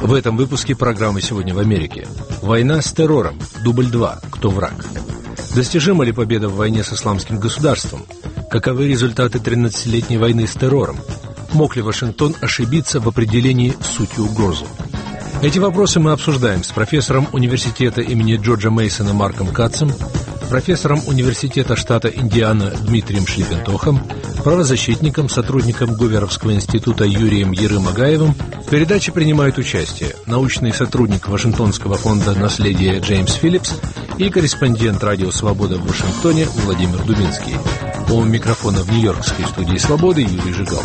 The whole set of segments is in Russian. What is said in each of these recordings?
В этом выпуске программы «Сегодня в Америке». Война с террором. Дубль 2. Кто враг? Достижима ли победа в войне с исламским государством? Каковы результаты 13-летней войны с террором? Мог ли Вашингтон ошибиться в определении сути угрозы? Эти вопросы мы обсуждаем с профессором университета имени Джорджа Мейсона Марком Катцем, профессором университета штата Индиана Дмитрием Шлиффентохом, правозащитником, сотрудником Гуверовского института Юрием Ерым-Агаевым. В передаче принимают участие научный сотрудник Вашингтонского фонда наследия Джеймс Филлипс и корреспондент Радио Свобода в Вашингтоне Владимир Дубинский. У микрофона в Нью-Йоркской студии Свободы Юрий Жигал.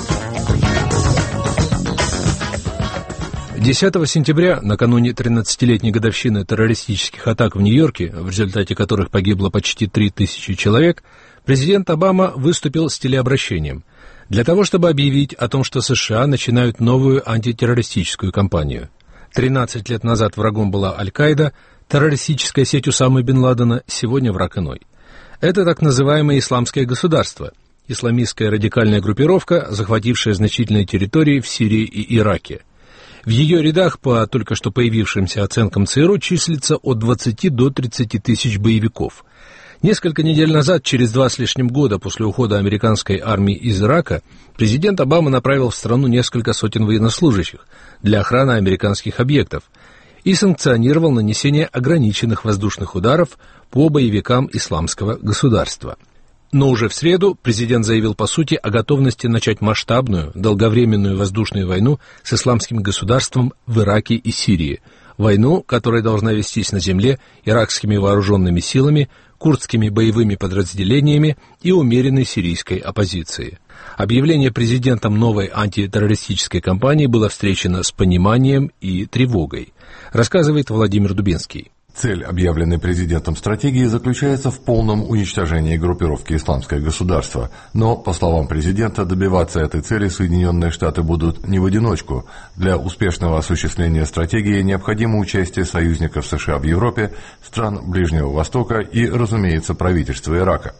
10 сентября, накануне 13-летней годовщины террористических атак в Нью-Йорке, в результате которых погибло почти 3000 человек, президент Обама выступил с телеобращением для того, чтобы объявить о том, что США начинают новую антитеррористическую кампанию. 13 лет назад врагом была Аль-Каида, террористическая сеть Усамы бен Ладена, сегодня враг иной. Это так называемое исламское государство, исламистская радикальная группировка, захватившая значительные территории в Сирии и Ираке. В ее рядах, по только что появившимся оценкам ЦРУ, числится от 20 до 30 тысяч боевиков. Несколько недель назад, через 2 с лишним года после ухода американской армии из Ирака, президент Обама направил в страну несколько сотен военнослужащих для охраны американских объектов и санкционировал нанесение ограниченных воздушных ударов по боевикам исламского государства. Но уже в среду президент заявил по сути о готовности начать масштабную, долговременную воздушную войну с исламским государством в Ираке и Сирии. Войну, которая должна вестись на земле иракскими вооруженными силами, курдскими боевыми подразделениями и умеренной сирийской оппозицией. Объявление президентом новой антитеррористической кампании было встречено с пониманием и тревогой, рассказывает Владимир Дубинский. Цель, объявленной президентом стратегии, заключается в полном уничтожении группировки «Исламское государство». Но, по словам президента, добиваться этой цели Соединенные Штаты будут не в одиночку. Для успешного осуществления стратегии необходимо участие союзников США в Европе, стран Ближнего Востока и, разумеется, правительства Ирака.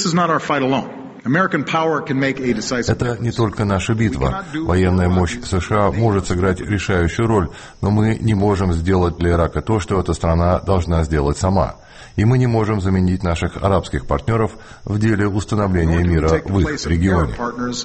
Это не только наша битва. Военная мощь США может сыграть решающую роль, но мы не можем сделать для Ирака то, что эта страна должна сделать сама. И мы не можем заменить наших арабских партнеров в деле установления мира в их регионе.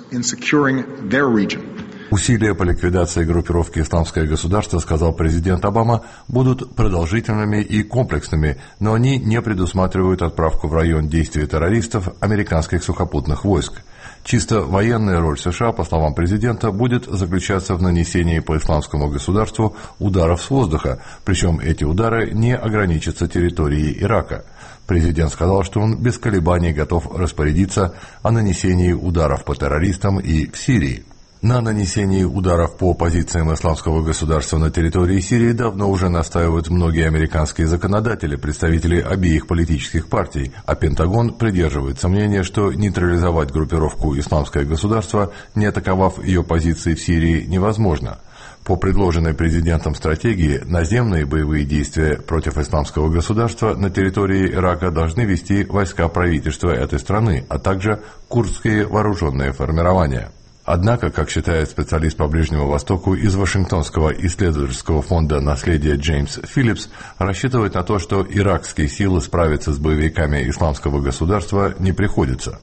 Усилия по ликвидации группировки «Исламское государство», сказал президент Обама, будут продолжительными и комплексными, но они не предусматривают отправку в район действия террористов американских сухопутных войск. Чисто военная роль США, по словам президента, будет заключаться в нанесении по исламскому государству ударов с воздуха, причем эти удары не ограничатся территорией Ирака. Президент сказал, что он без колебаний готов распорядиться о нанесении ударов по террористам и в Сирии. На нанесении ударов по позициям исламского государства на территории Сирии давно уже настаивают многие американские законодатели, представители обеих политических партий, а Пентагон придерживается мнения, что нейтрализовать группировку «Исламское государство», не атаковав ее позиции в Сирии, невозможно. По предложенной президентом стратегии, наземные боевые действия против исламского государства на территории Ирака должны вести войска правительства этой страны, а также курдские вооруженные формирования. Однако, как считает специалист по Ближнему Востоку из Вашингтонского исследовательского фонда наследия Джеймс Филлипс, рассчитывать на то, что иракские силы справятся с боевиками исламского государства, не приходится.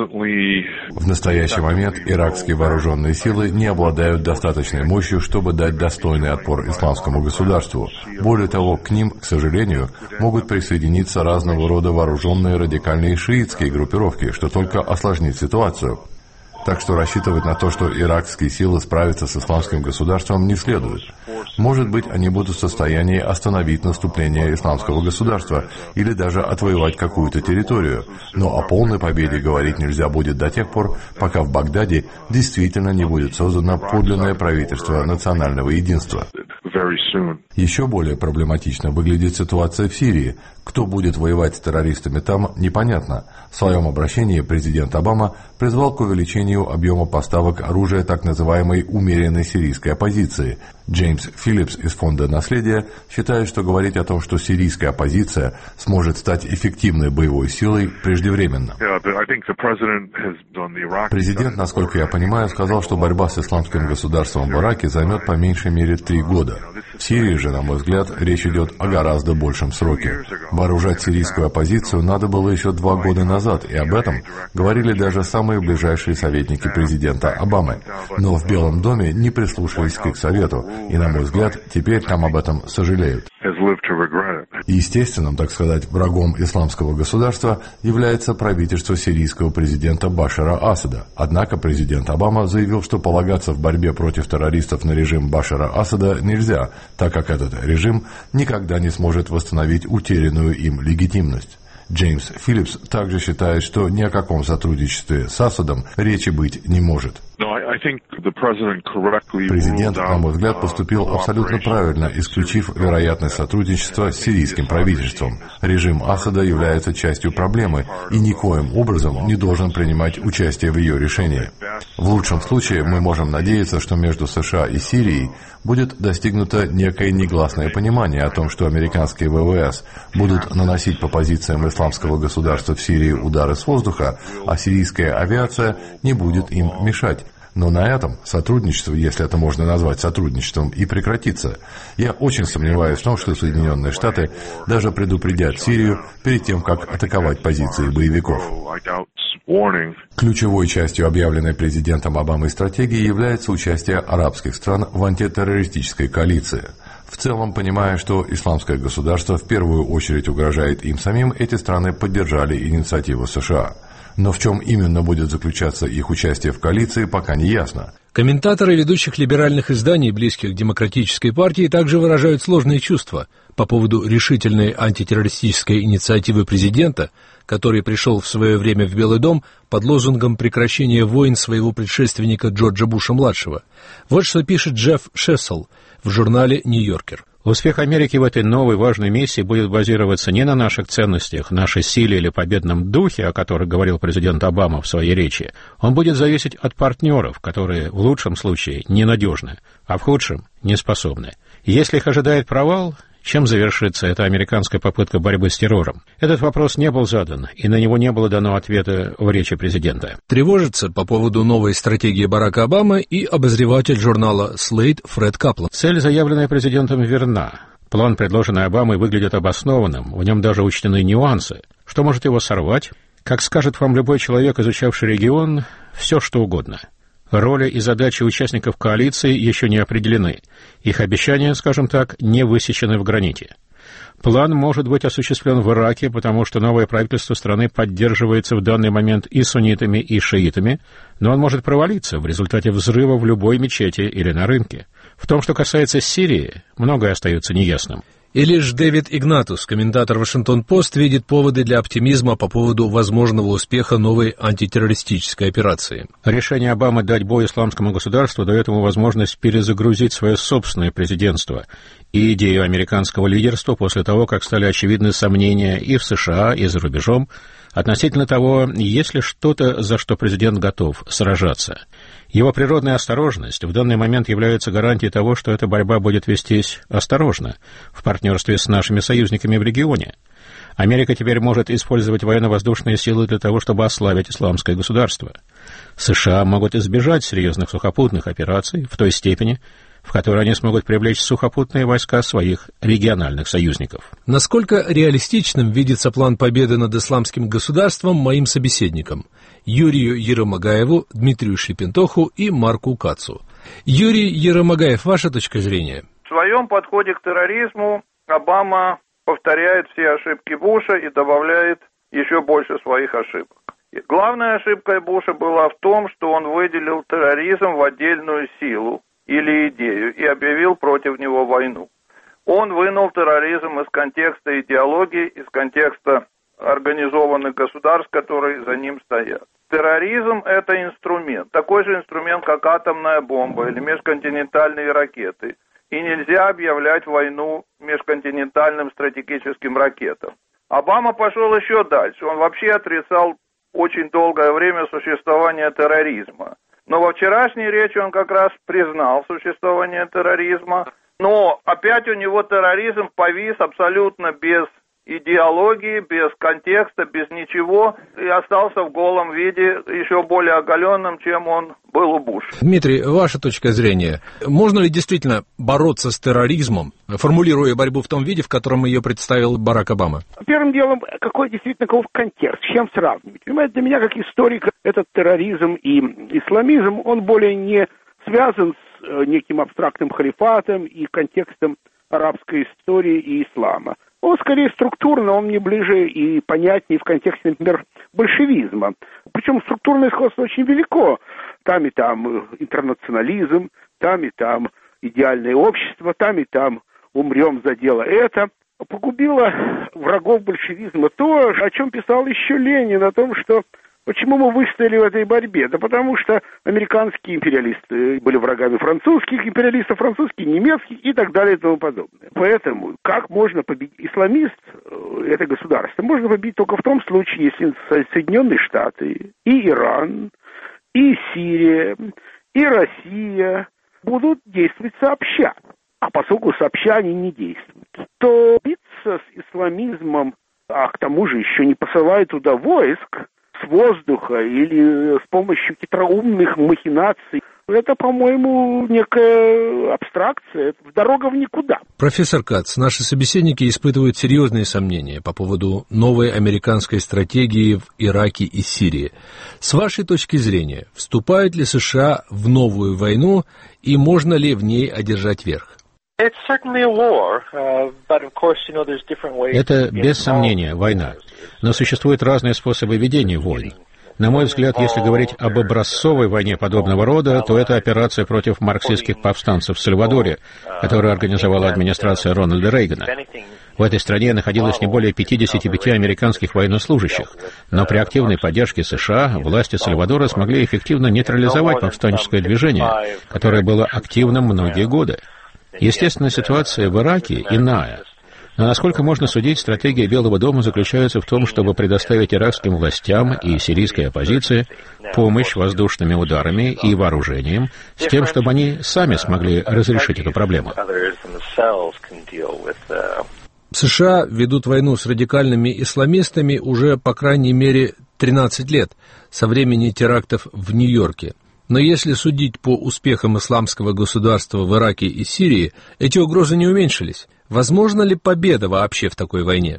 В настоящий момент иракские вооруженные силы не обладают достаточной мощью, чтобы дать достойный отпор исламскому государству. Более того, к ним, к сожалению, могут присоединиться разного рода вооруженные радикальные шиитские группировки, что только осложнит ситуацию. Так что рассчитывать на то, что иракские силы справятся с исламским государством, не следует. Может быть, они будут в состоянии остановить наступление исламского государства или даже отвоевать какую-то территорию. Но о полной победе говорить нельзя будет до тех пор, пока в Багдаде действительно не будет создано подлинное правительство национального единства. Еще более проблематично выглядит ситуация в Сирии. Кто будет воевать с террористами там, непонятно. В своем обращении президент Обама призвал к увеличению объема поставок оружия так называемой умеренной сирийской оппозиции. Джеймс Филлипс из фонда «Наследие» считает, что говорить о том, что сирийская оппозиция сможет стать эффективной боевой силой, преждевременно. Президент, насколько я понимаю, сказал, что борьба с исламским государством в Ираке займет по меньшей мере 3 года. В Сирии же, на мой взгляд, речь идет о гораздо большем сроке. Вооружать сирийскую оппозицию надо было еще 2 года назад, и об этом говорили даже самые ближайшие советники президента Обамы. Но в Белом доме не прислушались к их совету, и, на мой взгляд, теперь там об этом сожалеют. Естественным, так сказать, врагом исламского государства является правительство сирийского президента Башара Асада. Однако президент Обама заявил, что полагаться в борьбе против террористов на режим Башара Асада нельзя, так как этот режим никогда не сможет восстановить утерянную им легитимность. Джеймс Филлипс также считает, что ни о каком сотрудничестве с Асадом речи быть не может. Президент, на мой взгляд, поступил абсолютно правильно, исключив вероятность сотрудничества с сирийским правительством. Режим Асада является частью проблемы и никоим образом не должен принимать участие в ее решении. В лучшем случае мы можем надеяться, что между США и Сирией будет достигнуто некое негласное понимание о том, что американские ВВС будут наносить по позициям исламского государства в Сирии удары с воздуха, а сирийская авиация не будет им мешать. Но на этом сотрудничество, если это можно назвать сотрудничеством, и прекратится. Я очень сомневаюсь в том, что Соединенные Штаты даже предупредят Сирию перед тем, как атаковать позиции боевиков. Ключевой частью объявленной президентом Обамой стратегии является участие арабских стран в антитеррористической коалиции. В целом, понимая, что исламское государство в первую очередь угрожает им самим, эти страны поддержали инициативу США. Но в чем именно будет заключаться их участие в коалиции, пока не ясно. Комментаторы ведущих либеральных изданий, близких к демократической партии, также выражают сложные чувства по поводу решительной антитеррористической инициативы президента, который пришел в свое время в Белый дом под лозунгом прекращения войн своего предшественника Джорджа Буша-младшего. Вот что пишет Джефф Шессел в журнале «Нью-Йоркер». Успех Америки в этой новой важной миссии будет базироваться не на наших ценностях, нашей силе или победном духе, о которых говорил президент Обама в своей речи. Он будет зависеть от партнеров, которые в лучшем случае ненадежны, а в худшем неспособны. Если их ожидает провал, чем завершится эта американская попытка борьбы с террором? Этот вопрос не был задан, и на него не было дано ответа в речи президента. Тревожится по поводу новой стратегии Барака Обамы и обозреватель журнала Slate Фред Каплан. Цель, заявленная президентом, верна. План, предложенный Обамой, выглядит обоснованным, в нем даже учтены нюансы. Что может его сорвать? Как скажет вам любой человек, изучавший регион, все что угодно. Роли и задачи участников коалиции еще не определены. Их обещания, скажем так, не высечены в граните. План может быть осуществлен в Ираке, потому что новое правительство страны поддерживается в данный момент и суннитами, и шиитами, но он может провалиться в результате взрыва в любой мечети или на рынке. В том, что касается Сирии, многое остается неясным. И лишь Дэвид Игнатус, комментатор «Вашингтон-Пост», видит поводы для оптимизма по поводу возможного успеха новой антитеррористической операции. Решение Обамы дать бой исламскому государству дает ему возможность перезагрузить свое собственное президентство и идею американского лидерства после того, как стали очевидны сомнения и в США, и за рубежом относительно того, есть ли что-то, за что президент готов сражаться. Его природная осторожность в данный момент является гарантией того, что эта борьба будет вестись осторожно, в партнерстве с нашими союзниками в регионе. Америка теперь может использовать военно-воздушные силы для того, чтобы ослабить исламское государство. США могут избежать серьезных сухопутных операций в той степени, в которой они смогут привлечь сухопутные войска своих региональных союзников. Насколько реалистичным видится план победы над исламским государством моим собеседникам Юрию Еромагаеву, Дмитрию Шепентоху и Марку Кацу. Юрий Еромагаев, ваша точка зрения? В своем подходе к терроризму Обама повторяет все ошибки Буша и добавляет еще больше своих ошибок. И главная ошибка Буша была в том, что он выделил терроризм в отдельную силу или идею и объявил против него войну. Он вынул терроризм из контекста идеологии, из контекста организованных государств, которые за ним стоят. Терроризм – это инструмент, такой же инструмент, как атомная бомба или межконтинентальные ракеты. И нельзя объявлять войну межконтинентальным стратегическим ракетам. Обама пошел еще дальше. Он вообще отрицал очень долгое время существование терроризма. Но во вчерашней речи он как раз признал существование терроризма. Но опять у него терроризм повис абсолютно без идеологии, без контекста, без ничего, и остался в голом виде, еще более оголенным, чем он был у Буша. Дмитрий, ваша точка зрения. Можно ли действительно бороться с терроризмом, формулируя борьбу в том виде, в котором ее представил Барак Обама? Первым делом, какой контекст, с чем сравнивать? Понимаете, для меня, как историка, этот терроризм и исламизм, он более не связан с неким абстрактным халифатом и контекстом арабской истории и ислама. Он скорее структурно, он мне ближе и понятнее в контексте, например, большевизма. Причем структурное сходство очень велико. Там и там интернационализм, там и там идеальное общество, там и там умрем за дело это. Погубило врагов большевизма то, о чем писал еще Ленин, о том, что почему мы выстояли в этой борьбе? Да потому что американские империалисты были врагами французских империалистов, французские, немецких и так далее и тому подобное. Поэтому как можно победить исламист, это государство, можно победить только в том случае, если Соединенные Штаты и Иран, и Сирия, и Россия будут действовать сообща. А поскольку сообща они не действуют, то биться с исламизмом, а к тому же еще не посылают туда войск, с воздуха или с помощью хитроумных махинаций, это, по-моему, некая абстракция, дорога в никуда. Профессор Кац, наши собеседники испытывают серьезные сомнения по поводу новой американской стратегии в Ираке и Сирии. С вашей точки зрения, вступают ли США в новую войну и можно ли в ней одержать верх? Это, без сомнения, война. Но существуют разные способы ведения войн. На мой взгляд, если говорить об образцовой войне подобного рода, то это операция против марксистских повстанцев в Сальвадоре, которую организовала администрация Рональда Рейгана. В этой стране находилось не более 55 американских военнослужащих, но при активной поддержке США власти Сальвадора смогли эффективно нейтрализовать повстанческое движение, которое было активным многие годы. Естественно, ситуация в Ираке иная. Но, насколько можно судить, стратегия Белого дома заключается в том, чтобы предоставить иракским властям и сирийской оппозиции помощь воздушными ударами и вооружением, с тем, чтобы они сами смогли разрешить эту проблему. США ведут войну с радикальными исламистами уже, по крайней мере, 13 лет, со времени терактов в Нью-Йорке. Но если судить по успехам исламского государства в Ираке и Сирии, эти угрозы не уменьшились. Возможна ли победа вообще в такой войне?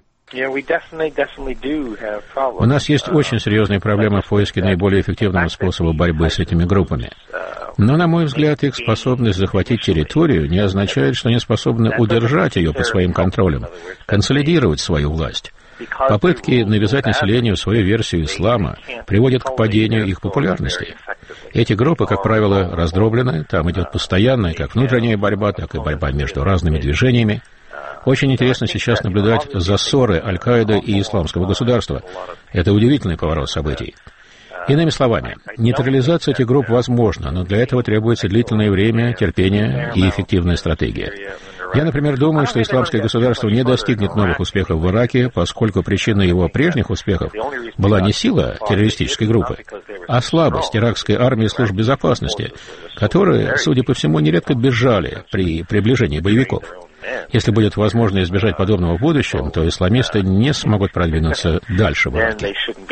У нас есть очень серьезные проблемы в поиске наиболее эффективного способа борьбы с этими группами. Но, на мой взгляд, их способность захватить территорию не означает, что они способны удержать ее под своим контролем, консолидировать свою власть. Попытки навязать населению свою версию ислама приводят к падению их популярности. Эти группы, как правило, раздроблены, там идет постоянная как внутренняя борьба, так и борьба между разными движениями. Очень интересно сейчас наблюдать за ссоры Аль-Каиды и Исламского государства. Это удивительный поворот событий. Иными словами, нейтрализация этих групп возможна, но для этого требуется длительное время, терпение и эффективная стратегия. Я, например, думаю, что Исламское государство не достигнет новых успехов в Ираке, поскольку причиной его прежних успехов была не сила террористической группы, а слабость иракской армии и служб безопасности, которые, судя по всему, нередко бежали при приближении боевиков. Если будет возможно избежать подобного в будущем, то исламисты не смогут продвинуться дальше в Ираке.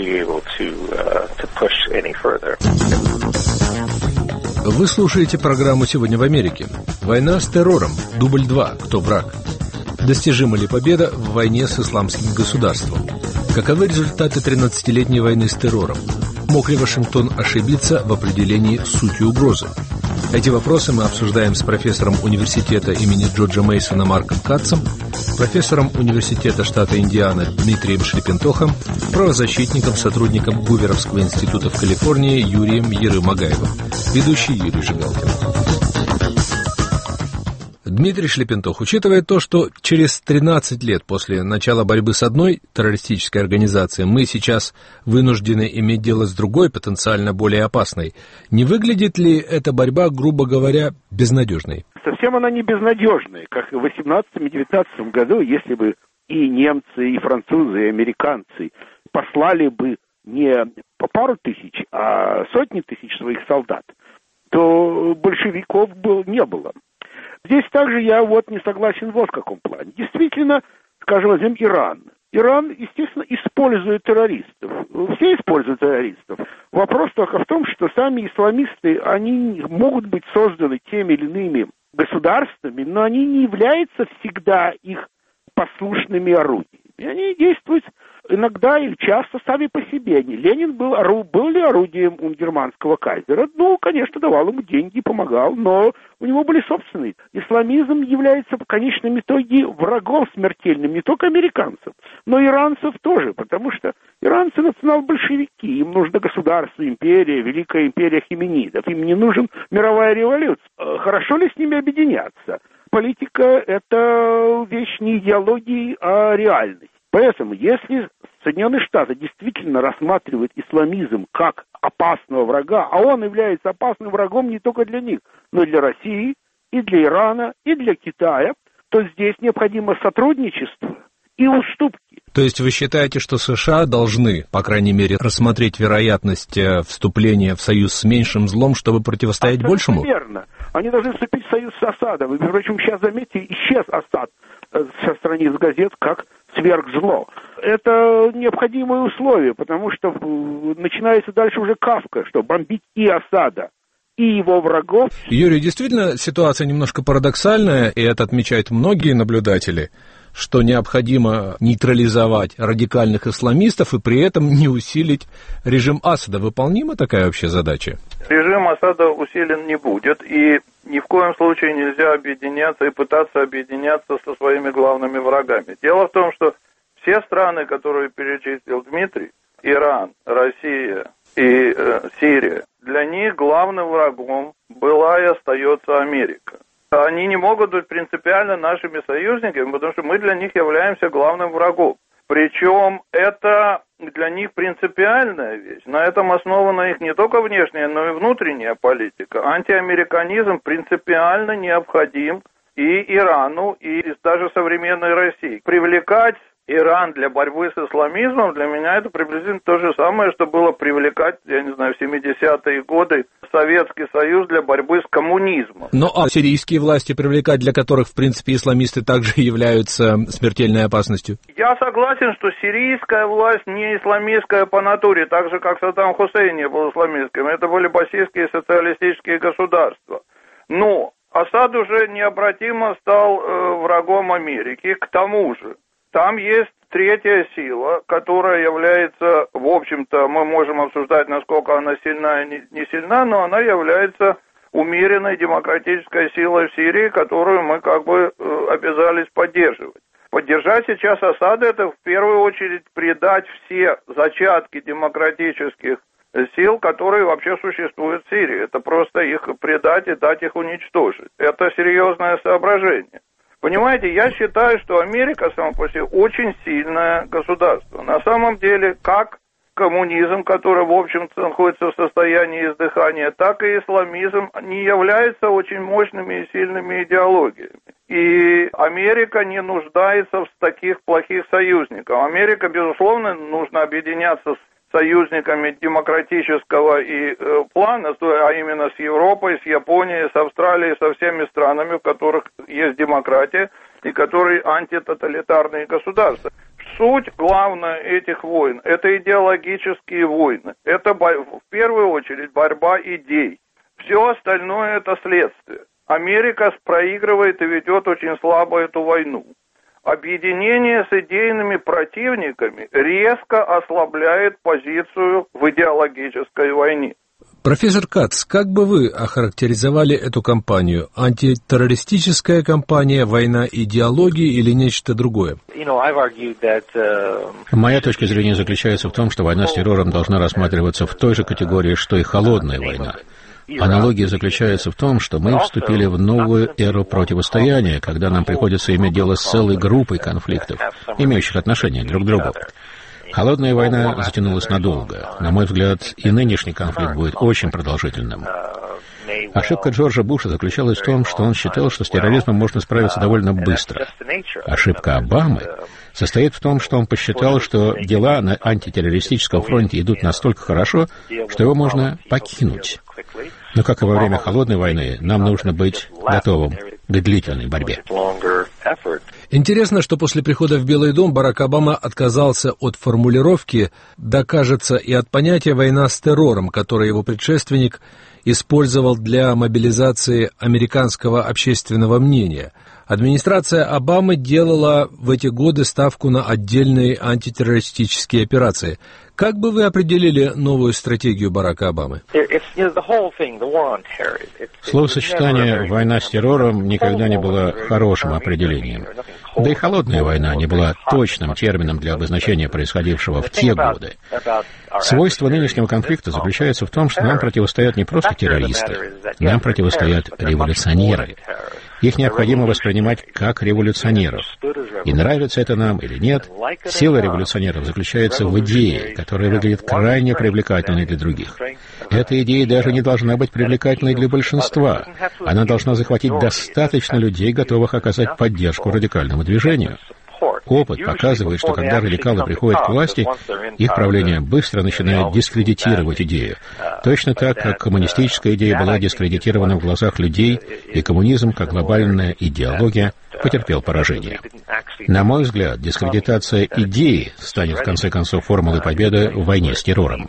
Вы слушаете программу «Сегодня в Америке». Война с террором. Дубль 2. Кто враг? Достижима ли победа в войне с исламским государством? Каковы результаты 13-летней войны с террором? Мог ли Вашингтон ошибиться в определении сути угрозы? Эти вопросы мы обсуждаем с профессором университета имени Джорджа Мейсона Марком Катцем, профессором университета штата Индиана Дмитрием Шлепентохом, правозащитником, сотрудником Гуверовского института в Калифорнии Юрием Ерымагаевым, ведущий Юрий Жигалкин. Дмитрий Шлепентох, учитывая то, что через 13 лет после начала борьбы с одной террористической организацией мы сейчас вынуждены иметь дело с другой, потенциально более опасной, не выглядит ли эта борьба, грубо говоря, безнадежной? Совсем она не безнадежная. Как в 18-19 году, если бы и немцы, и французы, и американцы послали бы не по пару тысяч, а сотни тысяч своих солдат, большевиков не было. Здесь также я не согласен в каком плане. Действительно, скажем, возьмем Иран. Иран, естественно, использует террористов. Все используют террористов. Вопрос только в том, что сами исламисты, они могут быть созданы теми или иными государствами, но они не являются всегда их послушными орудиями. И они действуют иногда или часто сами по себе. Ленин был ли орудием у германского кайзера? Конечно, давал ему деньги, помогал, но у него были собственные. Исламизм является в конечном итоге врагом смертельным не только американцев, но и иранцев тоже, потому что иранцы национал-большевики, им нужно государство, империя, великая империя хименидов, им не нужен мировая революция. Хорошо ли с ними объединяться? Политика – это вещь не идеологии, а реальность. Поэтому, если Соединенные Штаты действительно рассматривают исламизм как опасного врага, а он является опасным врагом не только для них, но и для России, и для Ирана, и для Китая, то здесь необходимо сотрудничество и уступки. То есть вы считаете, что США должны, по крайней мере, рассмотреть вероятность вступления в союз с меньшим злом, чтобы противостоять большему? Верно. Они должны вступить в союз с Асадом. И, впрочем, сейчас, заметьте, исчез Асад со страниц газет как сверхзло. Это необходимое условие, потому что начинается дальше уже Кафка, что бомбить и Асада, и его врагов. Юрий, действительно, ситуация немножко парадоксальная, и это отмечают многие наблюдатели, что необходимо нейтрализовать радикальных исламистов и при этом не усилить режим Асада. Выполнима такая вообще задача? Режим Асада усилен не будет, и ни в коем случае нельзя объединяться и пытаться объединяться со своими главными врагами. Дело в том, что все страны, которые перечислил Дмитрий, Иран, Россия и Сирия, для них главным врагом была и остается Америка. Они не могут быть принципиально нашими союзниками, потому что мы для них являемся главным врагом. Причем это для них принципиальная вещь. На этом основана их не только внешняя, но и внутренняя политика. Антиамериканизм принципиально необходим и Ирану, и даже современной России. Привлекать Иран для борьбы с исламизмом, для меня это приблизительно то же самое, что было привлекать, в 70-е годы Советский Союз для борьбы с коммунизмом. Ну, а сирийские власти привлекать, для которых, в принципе, исламисты также являются смертельной опасностью? Я согласен, что сирийская власть не исламистская по натуре, так же, как Саддам Хусейн не был исламистским. Это были басистские социалистические государства. Но Асад уже необратимо стал врагом Америки. К тому же, там есть третья сила, которая является, в общем-то, мы можем обсуждать, насколько она сильна и не сильна, но она является умеренной демократической силой в Сирии, которую мы обязались поддерживать. Поддержать сейчас Асада – это в первую очередь предать все зачатки демократических сил, которые вообще существуют в Сирии. Это просто их предать и дать их уничтожить. Это серьезное соображение. Понимаете, я считаю, что Америка сама по себе очень сильное государство. На самом деле, как коммунизм, который, в общем-то, находится в состоянии издыхания, так и исламизм не являются очень мощными и сильными идеологиями. И Америка не нуждается в таких плохих союзниках. Америка, безусловно, нужно объединяться с союзниками демократического и плана, а именно с Европой, с Японией, с Австралией, со всеми странами, в которых есть демократия и которые антитоталитарные государства. Суть главная этих войн – это идеологические войны. Это в первую очередь борьба идей. Все остальное – это следствие. Америка проигрывает и ведет очень слабо эту войну. Объединение с идейными противниками резко ослабляет позицию в идеологической войне. Профессор Кац, как бы вы охарактеризовали эту кампанию? Антитеррористическая кампания, война идеологии или нечто другое? Моя точка зрения заключается в том, что война с террором должна рассматриваться в той же категории, что и холодная война. Аналогия заключается в том, что мы вступили в новую эру противостояния, когда нам приходится иметь дело с целой группой конфликтов, имеющих отношение друг к другу. Холодная война затянулась надолго. На мой взгляд, и нынешний конфликт будет очень продолжительным. Ошибка Джорджа Буша заключалась в том, что он считал, что с терроризмом можно справиться довольно быстро. Ошибка Обамы состоит в том, что он посчитал, что дела на антитеррористическом фронте идут настолько хорошо, что его можно покинуть. Но, как и во время Холодной войны, нам нужно быть готовым к длительной борьбе. Интересно, что после прихода в Белый дом Барак Обама отказался от формулировки «да, кажется», и от понятия «война с террором», которое его предшественник использовал для мобилизации американского общественного мнения. Администрация Обамы делала в эти годы ставку на отдельные антитеррористические операции. Как бы вы определили новую стратегию Барака Обамы? Словосочетание «война с террором» никогда не было хорошим определением. Да и «холодная война» не была точным термином для обозначения происходившего в те годы. Свойство нынешнего конфликта заключается в том, что нам противостоят не просто террористы, нам противостоят революционеры. Их необходимо воспринимать как революционеров. И нравится это нам или нет, сила революционеров заключается в идее, которая выглядит крайне привлекательной для других. Эта идея даже не должна быть привлекательной для большинства. Она должна захватить достаточно людей, готовых оказать поддержку радикальному движению. Опыт показывает, что когда радикалы приходят к власти, их правление быстро начинает дискредитировать идею. Точно так, как коммунистическая идея была дискредитирована в глазах людей, и коммунизм, как глобальная идеология, потерпел поражение. На мой взгляд, дискредитация идеи станет, в конце концов, формулой победы в войне с террором.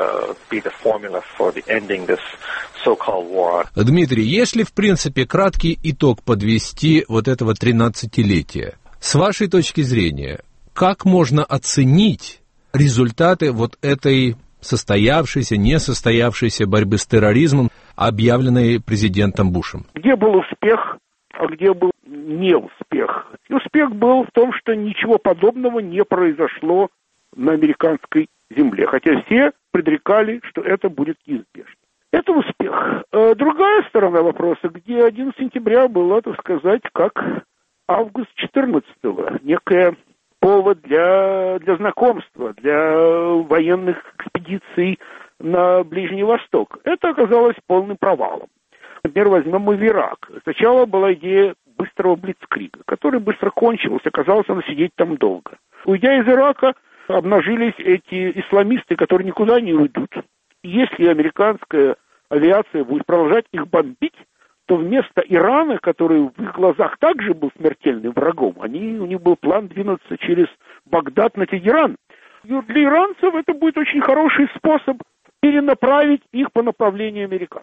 Дмитрий, если, в принципе, краткий итог подвести вот этого 13-летия, с вашей точки зрения, как можно оценить результаты вот этой состоявшейся, несостоявшейся борьбы с терроризмом, объявленной президентом Бушем? Где был успех, а где был неуспех? И успех был в том, что ничего подобного не произошло на американской земле, хотя все предрекали, что это будет неизбежно. Это успех. Другая сторона вопроса, где 11 сентября было, так сказать, как август 14-го, некое повод для знакомства, для военных экспедиций на Ближний Восток. Это оказалось полным провалом. Например, возьмем мы в Ирак. Сначала была идея быстрого блицкрига, который быстро кончился, оказалось, надо сидеть там долго. Уйдя из Ирака, обнажились эти исламисты, которые никуда не уйдут. Если американская авиация будет продолжать их бомбить, то вместо Ирана, который в их глазах также был смертельным врагом, у них был план двинуться через Багдад на Тегеран. И для иранцев это будет очень хороший способ перенаправить их по направлению американцев.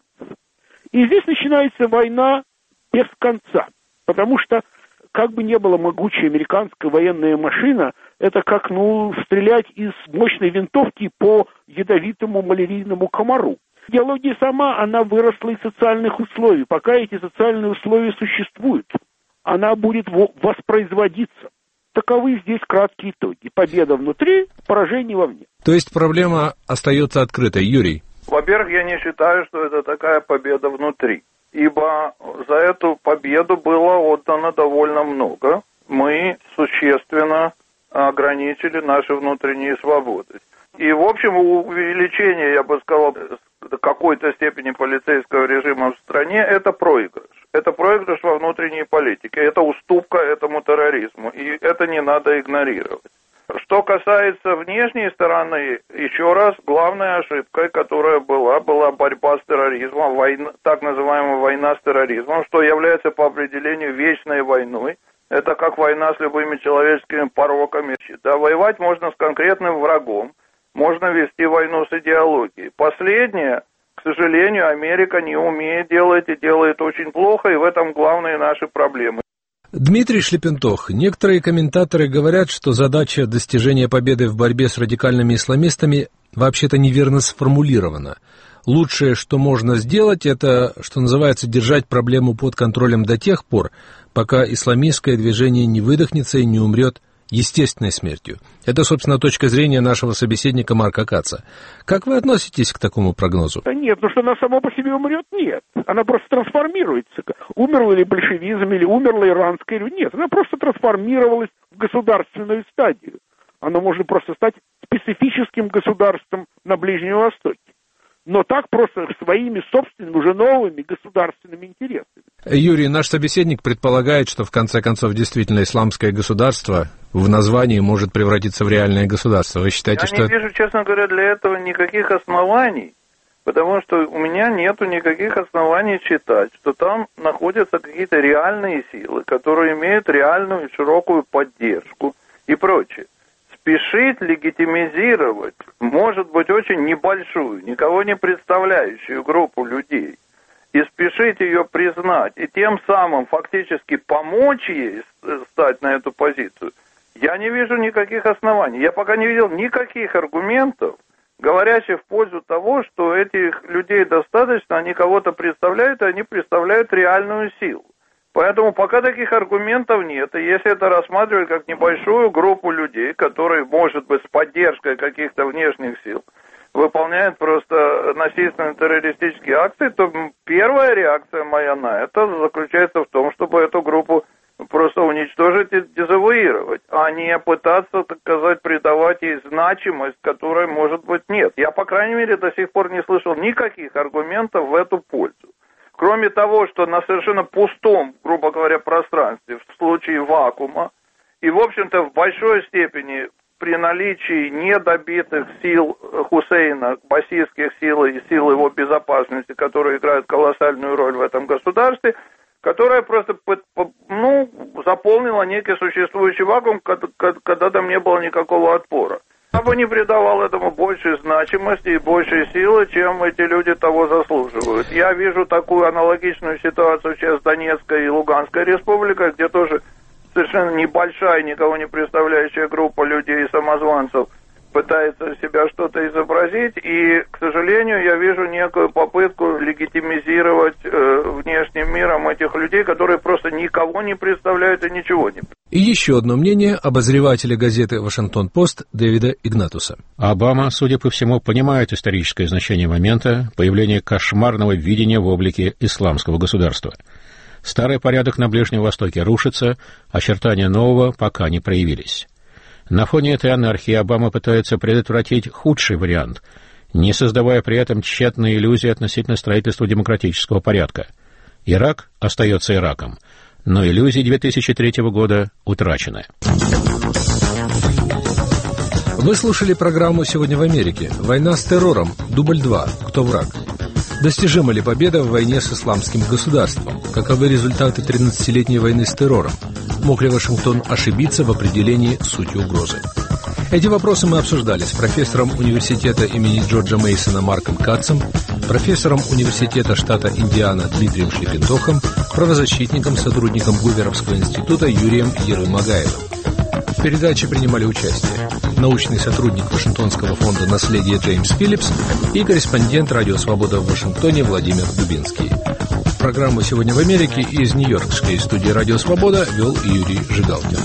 И здесь начинается война без конца, потому что, как бы ни была могучая американская военная машина, это как, стрелять из мощной винтовки по ядовитому малярийному комару. Идеология сама, она выросла из социальных условий. Пока эти социальные условия существуют, она будет воспроизводиться. Таковы здесь краткие итоги. Победа внутри, поражение вовне. То есть проблема остается открытой. Юрий? Во-первых, я не считаю, что это такая победа внутри. Ибо за эту победу было отдано довольно много. Мы существенно ограничили наши внутренние свободы. И, в общем, увеличение, я бы сказал, до какой-то степени полицейского режима в стране – это проигрыш. Это проигрыш во внутренней политике, это уступка этому терроризму, и это не надо игнорировать. Что касается внешней стороны, еще раз, главной ошибкой, которая была борьба с терроризмом, так называемая война с терроризмом, что является по определению вечной войной. Это как война с любыми человеческими пороками. Да, воевать можно с конкретным врагом, можно вести войну с идеологией. Последнее, к сожалению, Америка не умеет делать и делает очень плохо, и в этом главные наши проблемы. Дмитрий Шлепентох, некоторые комментаторы говорят, что задача достижения победы в борьбе с радикальными исламистами вообще-то неверно сформулирована. Лучшее, что можно сделать, это, что называется, держать проблему под контролем до тех пор, пока исламистское движение не выдохнется и не умрет естественной смертью. Это, собственно, точка зрения нашего собеседника Марка Каца. Как вы относитесь к такому прогнозу? Да нет, что она сама по себе умрет, нет. Она просто трансформируется. Умерла ли большевизм, или умерла иранская, нет. Она просто трансформировалась в государственную стадию. Она может просто стать специфическим государством на Ближнем Востоке. Но так просто своими собственными, уже новыми государственными интересами. Юрий, наш собеседник предполагает, что в конце концов действительно исламское государство в названии может превратиться в реальное государство. Вы считаете, Я не вижу, честно говоря, для этого никаких оснований. Потому что у меня нету никаких оснований считать, что там находятся какие-то реальные силы, которые имеют реальную и широкую поддержку и прочее. Спешить легитимизировать, может быть, очень небольшую, никого не представляющую группу людей, и спешить ее признать, и тем самым фактически помочь ей стать на эту позицию, я не вижу никаких оснований. Я пока не видел никаких аргументов, говорящих в пользу того, что этих людей достаточно, они кого-то представляют, и они представляют реальную силу. Поэтому пока таких аргументов нет, и если это рассматривать как небольшую группу людей, которые, может быть, с поддержкой каких-то внешних сил, выполняют просто насильственные террористические акции, то первая реакция моя на это заключается в том, чтобы эту группу просто уничтожить и дезавуировать, а не пытаться, так сказать, придавать ей значимость, которой, может быть, нет. Я, по крайней мере, до сих пор не слышал никаких аргументов в эту пользу. Кроме того, что на совершенно пустом, грубо говоря, пространстве, в случае вакуума, и, в общем-то, в большой степени при наличии недобитых сил Хусейна, басистских сил и сил его безопасности, которые играют колоссальную роль в этом государстве, которая просто, заполнила некий существующий вакуум, когда там не было никакого отпора. Я бы не придавал этому большей значимости и большей силы, чем эти люди того заслуживают. Я вижу такую аналогичную ситуацию сейчас в Донецкой и Луганской республиках, где тоже совершенно небольшая, никого не представляющая группа людей и самозванцев пытается себя что-то изобразить, и, к сожалению, я вижу некую попытку легитимизировать внешним миром этих людей, которые просто никого не представляют и ничего не представляют. И еще одно мнение обозревателя газеты «Вашингтон-Пост» Дэвида Игнатуса. Обама, судя по всему, понимает историческое значение момента появления кошмарного видения в облике исламского государства. Старый порядок на Ближнем Востоке рушится, очертания нового пока не проявились. На фоне этой анархии Обама пытается предотвратить худший вариант, не создавая при этом тщетные иллюзии относительно строительства демократического порядка. Ирак остается Ираком, но иллюзии 2003 года утрачены. Вы слушали программу «Сегодня в Америке». Война с террором. Дубль 2. Кто враг? Достижима ли победа в войне с исламским государством? Каковы результаты 13-летней войны с террором? Мог ли Вашингтон ошибиться в определении сути угрозы? Эти вопросы мы обсуждали с профессором университета имени Джорджа Мейсона Марком Катцем, профессором университета штата Индиана Дмитрием Шлепентохом, правозащитником, сотрудником Гуверовского института Юрием Ерымагаевым. В передаче принимали участие научный сотрудник Вашингтонского фонда «Наследие» Джеймс Филлипс и корреспондент «Радио Свобода» в Вашингтоне Владимир Дубинский. Программу «Сегодня в Америке» из нью-йоркской студии «Радио Свобода» вел Юрий Жигалкин.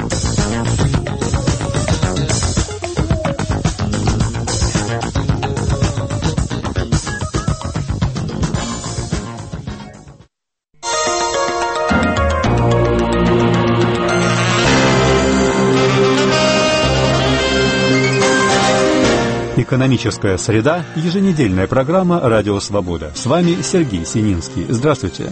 Экономическая среда. Еженедельная программа «Радио Свобода». С вами Сергей Сининский. Здравствуйте.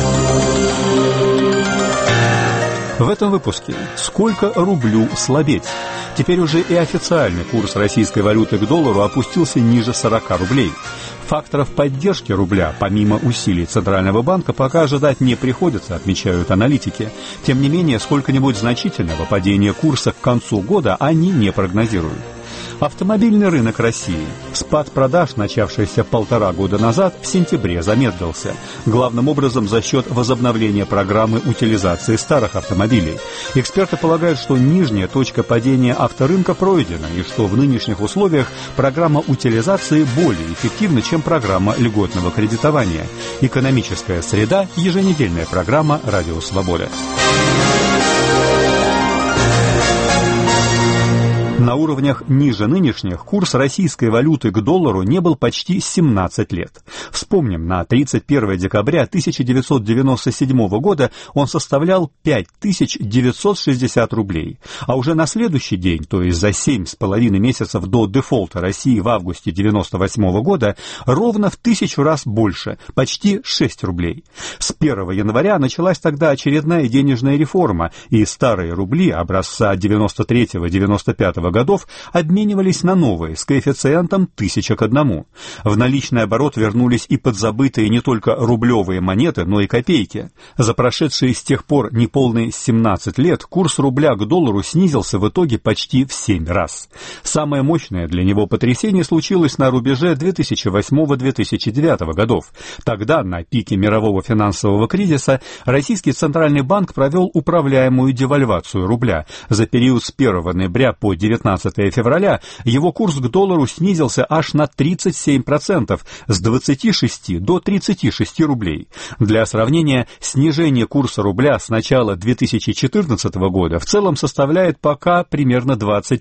В этом выпуске «Сколько рублю слабеть?». Теперь уже и официальный курс российской валюты к доллару опустился ниже 40 рублей. Факторов поддержки рубля, помимо усилий Центрального банка, пока ожидать не приходится, отмечают аналитики. Тем не менее, сколько-нибудь значительного падения курса к концу года они не прогнозируют. Автомобильный рынок России. Спад продаж, начавшийся 1,5 года назад, в сентябре замедлился. Главным образом за счет возобновления программы утилизации старых автомобилей. Эксперты полагают, что нижняя точка падения авторынка пройдена, и что в нынешних условиях программа утилизации более эффективна, чем программа льготного кредитования. Экономическая среда. Еженедельная программа «Радио Свобода». На уровнях ниже нынешних курс российской валюты к доллару не был почти 17 лет. Вспомним, на 31 декабря 1997 года он составлял 5960 рублей. А уже на следующий день, то есть за 7,5 месяцев до дефолта России в августе 1998 года, ровно в 1000 раз больше, почти 6 рублей. С 1 января началась тогда очередная денежная реформа, и старые рубли образца 93-95 годов обменивались на новые с коэффициентом 1000 к 1. В наличный оборот вернулись и подзабытые не только рублевые монеты, но и копейки. За прошедшие с тех пор неполные 17 лет курс рубля к доллару снизился в итоге почти в 7 раз. Самое мощное для него потрясение случилось на рубеже 2008-2009 годов. Тогда, на пике мирового финансового кризиса, Российский Центральный банк провел управляемую девальвацию рубля. За период с 1 ноября по 19 февраля его курс к доллару снизился аж на 37%, с 26 до 36 рублей. Для сравнения, снижение курса рубля с начала 2014 года в целом составляет пока примерно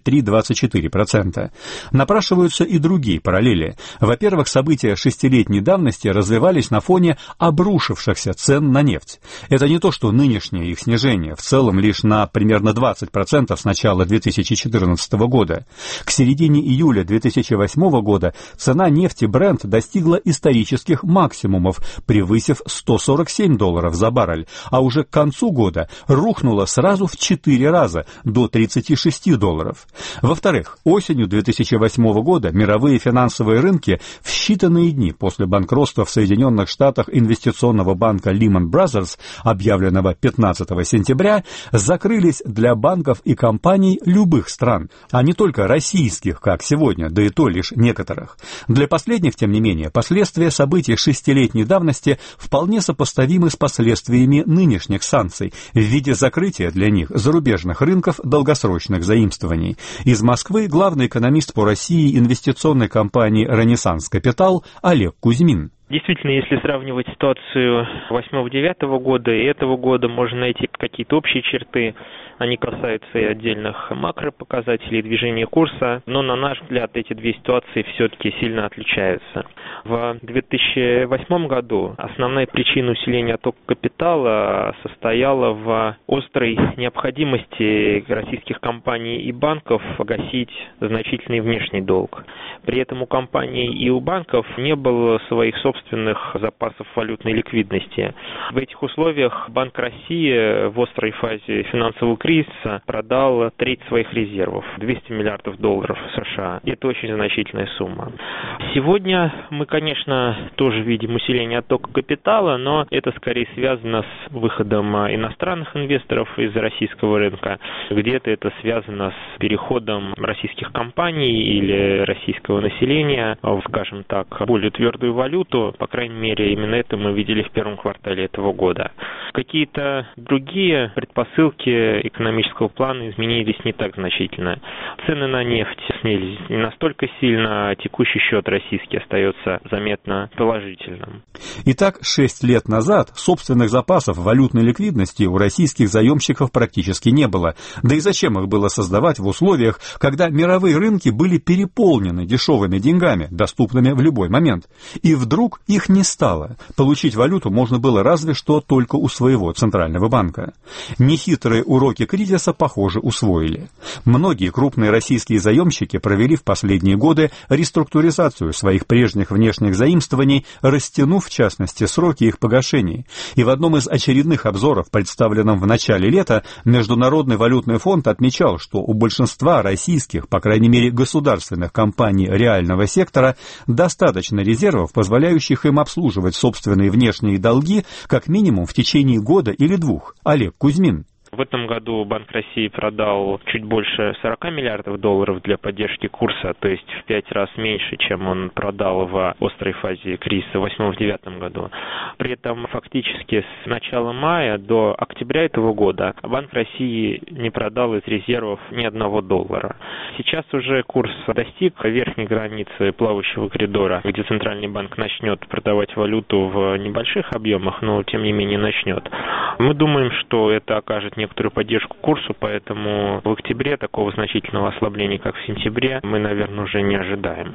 23-24%. Напрашиваются и другие параллели. Во-первых, события шестилетней давности развивались на фоне обрушившихся цен на нефть. Это не то, что нынешнее их снижение, в целом лишь на примерно 20% с начала 2014 года. К середине июля 2008 года цена нефти Brent достигла исторических максимумов, превысив $147 за баррель, а уже к концу года рухнула сразу в 4 раза, до $36. Во-вторых, осенью 2008 года мировые финансовые рынки в считанные дни после банкротства в Соединенных Штатах инвестиционного банка Lehman Brothers, объявленного 15 сентября, закрылись для банков и компаний любых стран, а не только российских, как сегодня, да и то лишь некоторых. Для последних, тем не менее, последствия событий шестилетней давности вполне сопоставимы с последствиями нынешних санкций в виде закрытия для них зарубежных рынков долгосрочных заимствований. Из Москвы главный экономист по России инвестиционной компании «Ренессанс Капитал» Олег Кузьмин. Действительно, если сравнивать ситуацию 8-9 года и этого года, можно найти какие-то общие черты. Они касаются и отдельных макропоказателей движения курса, но, на наш взгляд, эти две ситуации все-таки сильно отличаются. В 2008 году основная причина усиления оттока капитала состояла в острой необходимости российских компаний и банков погасить значительный внешний долг. При этом у компаний и у банков не было своих собственных запасов валютной ликвидности. В этих условиях Банк России в острой фазе финансового кризиса продал треть своих резервов, $200 миллиардов США. Это очень значительная сумма. Сегодня мы, конечно, тоже видим усиление оттока капитала, но это скорее связано с выходом иностранных инвесторов из российского рынка. Где-то это связано с переходом российских компаний или российского населения в, скажем так, более твердую валюту. По крайней мере, именно это мы видели в первом квартале этого года. Какие-то другие предпосылки экономического плана изменились не так значительно. Цены на нефть снизились не настолько сильно, а текущий счет российский остается заметно положительным. Итак, 6 лет назад собственных запасов валютной ликвидности у российских заемщиков практически не было. Да и зачем их было создавать в условиях, когда мировые рынки были переполнены дешевыми деньгами, доступными в любой момент? И вдруг их не стало. Получить валюту можно было разве что только у своего центрального банка. Нехитрые уроки кризиса, похоже, усвоили. Многие крупные российские заемщики провели в последние годы реструктуризацию своих прежних внешних заимствований, растянув, в частности, сроки их погашений. И в одном из очередных обзоров, представленном в начале лета, Международный валютный фонд отмечал, что у большинства российских, по крайней мере, государственных компаний реального сектора достаточно резервов, позволяющих им обслуживать собственные внешние долги как минимум в течение года или двух. Олег Кузьмин. В этом году Банк России продал чуть больше $40 миллиардов для поддержки курса, то есть в 5 раз меньше, чем он продал в острой фазе кризиса в 2008-2009 году. При этом фактически с начала мая до октября этого года Банк России не продал из резервов ни $1. Сейчас уже курс достиг верхней границы плавающего коридора, где Центральный банк начнет продавать валюту в небольших объемах, но тем не менее начнет. Мы думаем, что это окажет некоторую поддержку курсу, поэтому в октябре такого значительного ослабления, как в сентябре, мы, наверное, уже не ожидаем.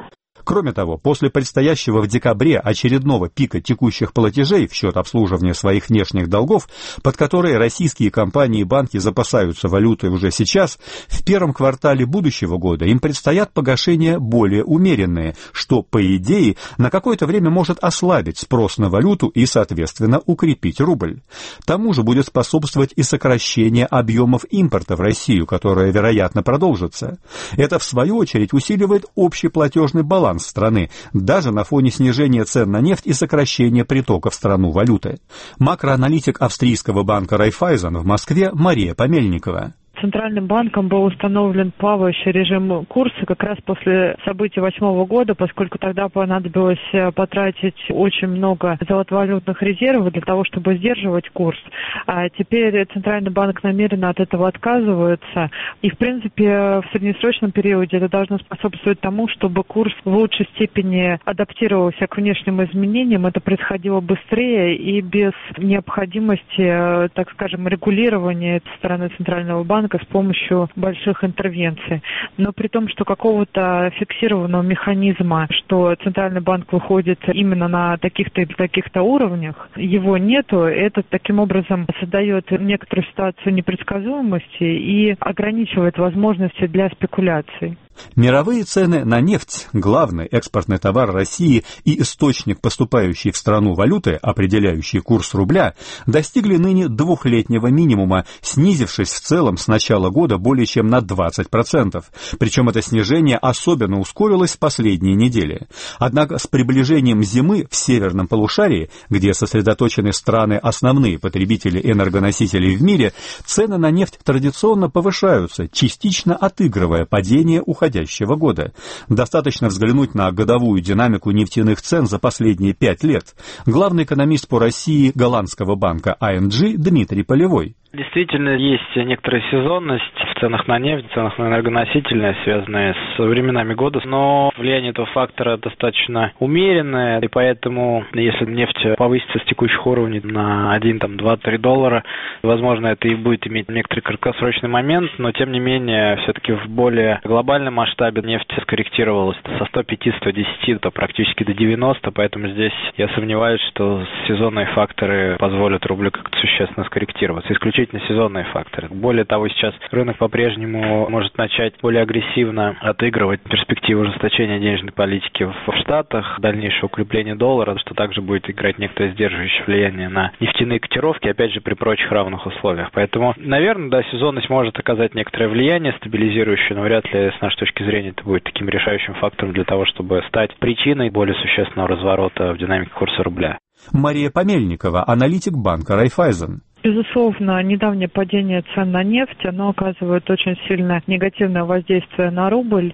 Кроме того, после предстоящего в декабре очередного пика текущих платежей в счет обслуживания своих внешних долгов, под которые российские компании и банки запасаются валютой уже сейчас, в первом квартале будущего года им предстоят погашения более умеренные, что, по идее, на какое-то время может ослабить спрос на валюту и, соответственно, укрепить рубль. Тому же будет способствовать и сокращение объемов импорта в Россию, которое, вероятно, продолжится. Это, в свою очередь, усиливает общий платежный баланс страны, даже на фоне снижения цен на нефть и сокращения притока в страну валюты. Макроаналитик австрийского банка Райффайзен в Москве Мария Помельникова. Центральным банком был установлен плавающий режим курса как раз после событий 2008 года, поскольку тогда понадобилось потратить очень много золотовалютных резервов для того, чтобы сдерживать курс. А теперь Центральный банк намеренно от этого отказывается. И, в принципе, в среднесрочном периоде это должно способствовать тому, чтобы курс в лучшей степени адаптировался к внешним изменениям. Это происходило быстрее и без необходимости, так скажем, регулирования со стороны Центрального банка с помощью больших интервенций. Но при том, что какого-то фиксированного механизма, что Центральный банк выходит именно на таких-то и таких-то уровнях, его нету. Это таким образом создает некоторую ситуацию непредсказуемости и ограничивает возможности для спекуляций. Мировые цены на нефть, главный экспортный товар России и источник поступающей в страну валюты, определяющий курс рубля, достигли ныне двухлетнего минимума, снизившись в целом с начала года более чем на 20%. Причем это снижение особенно ускорилось в последние недели. Однако с приближением зимы в северном полушарии, где сосредоточены страны основные потребители энергоносителей в мире, цены на нефть традиционно повышаются, частично отыгрывая падение уходящего года. Достаточно взглянуть на годовую динамику нефтяных цен за последние 5 лет. Главный экономист по России голландского банка ING Дмитрий Полевой. Действительно, есть некоторая сезонность в ценах на нефть, в ценах на энергоносители, связанные с временами года, но влияние этого фактора достаточно умеренное, и поэтому, если нефть повысится с текущих уровней на 1, 2, 3 доллара, возможно, это и будет иметь некоторый краткосрочный момент, но, тем не менее, все-таки в более глобальном масштабе нефть скорректировалась со 105-110 до практически до 90, поэтому здесь я сомневаюсь, что сезонные факторы позволят рублю как-то существенно скорректироваться. Исключительно сезонные факторы. Более того, сейчас рынок по-прежнему может начать более агрессивно отыгрывать перспективу ужесточения денежной политики в Штатах, дальнейшее укрепление доллара, что также будет играть некоторое сдерживающее влияние на нефтяные котировки, опять же, при прочих равных условиях. Поэтому, наверное, да, сезонность может оказать некоторое влияние стабилизирующее, но вряд ли, с нашей точки зрения, это будет таким решающим фактором для того, чтобы стать причиной более существенного разворота в динамике курса рубля. Мария Помельникова, аналитик банка Райффайзен. Безусловно, недавнее падение цен на нефть, оно оказывает очень сильное негативное воздействие на рубль,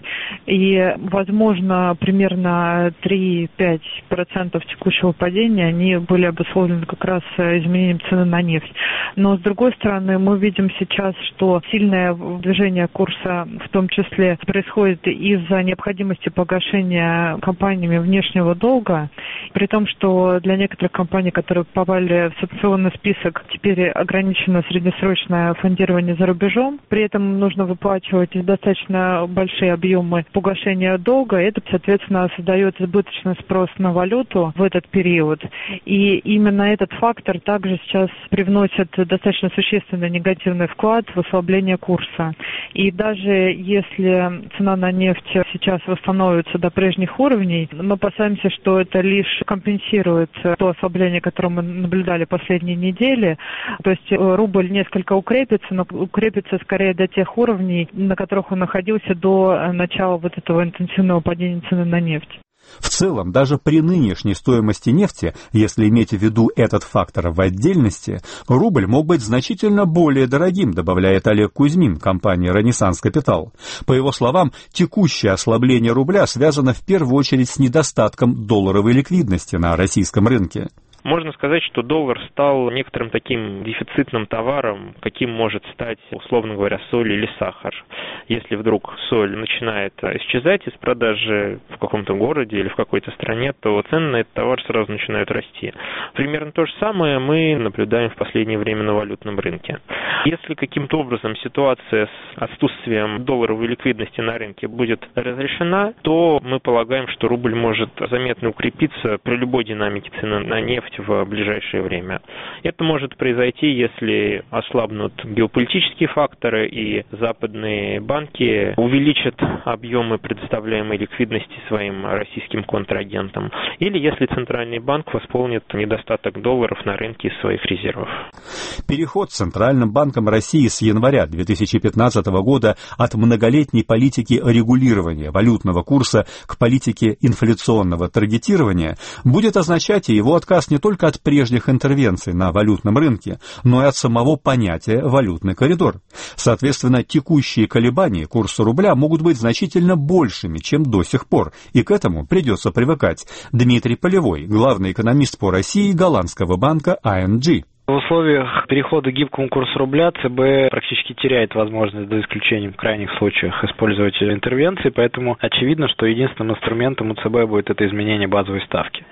и, возможно, примерно 3-5% текущего падения, они были обусловлены как раз изменением цены на нефть. Но, с другой стороны, мы видим сейчас, что сильное движение курса, в том числе, происходит из-за необходимости погашения компаниями внешнего долга, при том, что для некоторых компаний, которые попали в санкционный список, теперь ограничено среднесрочное фондирование за рубежом. При этом нужно выплачивать достаточно большие объемы погашения долга. Это, соответственно, создает избыточный спрос на валюту в этот период. И именно этот фактор также сейчас привносит достаточно существенный негативный вклад в ослабление курса. И даже если цена на нефть сейчас восстановится до прежних уровней, мы опасаемся, что это лишь компенсирует то ослабление, которое мы наблюдали последние недели. То есть рубль несколько укрепится, но укрепится скорее до тех уровней, на которых он находился до начала вот этого интенсивного падения цены на нефть. В целом, даже при нынешней стоимости нефти, если иметь в виду этот фактор в отдельности, рубль мог быть значительно более дорогим, добавляет Олег Кузьмин, компания «Ренессанс Капитал». По его словам, текущее ослабление рубля связано в первую очередь с недостатком долларовой ликвидности на российском рынке. Можно сказать, что доллар стал некоторым таким дефицитным товаром, каким может стать, условно говоря, соль или сахар. Если вдруг соль начинает исчезать из продажи в каком-то городе или в какой-то стране, то цены на этот товар сразу начинают расти. Примерно то же самое мы наблюдаем в последнее время на валютном рынке. Если каким-то образом ситуация с отсутствием долларовой ликвидности на рынке будет разрешена, то мы полагаем, что рубль может заметно укрепиться при любой динамике цены на нефть в ближайшее время. Это может произойти, если ослабнут геополитические факторы и западные банки увеличат объемы предоставляемой ликвидности своим российским контрагентам, или если Центральный банк восполнит недостаток долларов на рынке из своих резервов. Переход Центральным банком России с января 2015 года от многолетней политики регулирования валютного курса к политике инфляционного таргетирования будет означать и его отказ не только от прежних интервенций на валютном рынке, но и от самого понятия «валютный коридор». Соответственно, текущие колебания курса рубля могут быть значительно большими, чем до сих пор, и к этому придется привыкать. Дмитрий Полевой, главный экономист по России голландского банка ING. В условиях перехода к гибкому курсу рубля ЦБ практически теряет возможность, за исключением в крайних случаях, использовать интервенции, поэтому очевидно, что единственным инструментом у ЦБ будет это изменение базовой ставки.